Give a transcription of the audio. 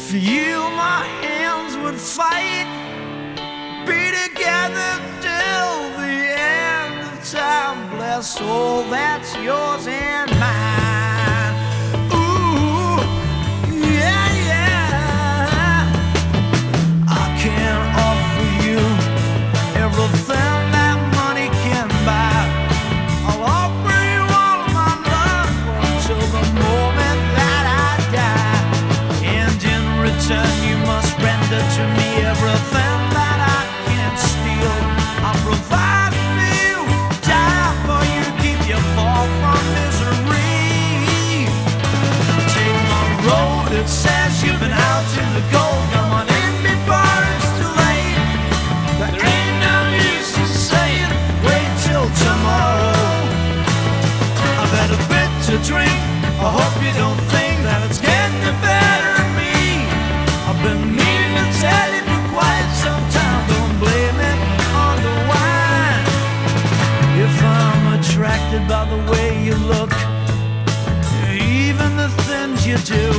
For you my hands would fight, be together till the end of time. Bless all that's yours and mine. Ooh, yeah, yeah. I can offer you everything that money can buy. I'll offer you all of my love until the moment that I die. And in return you must render to me everything that I can't steal. I'll provide for you, die for you, keep you far from misery. Take my road, it says you've been out to the gold. Come on in before it's too late. There ain't no use in saying wait till tomorrow. I've had a bit to drink, I hope you don't think that it's getting better than me. I've been meaning to tell you for quite some time, don't blame it on the wine. If I'm attracted by the way you look, even the things you do,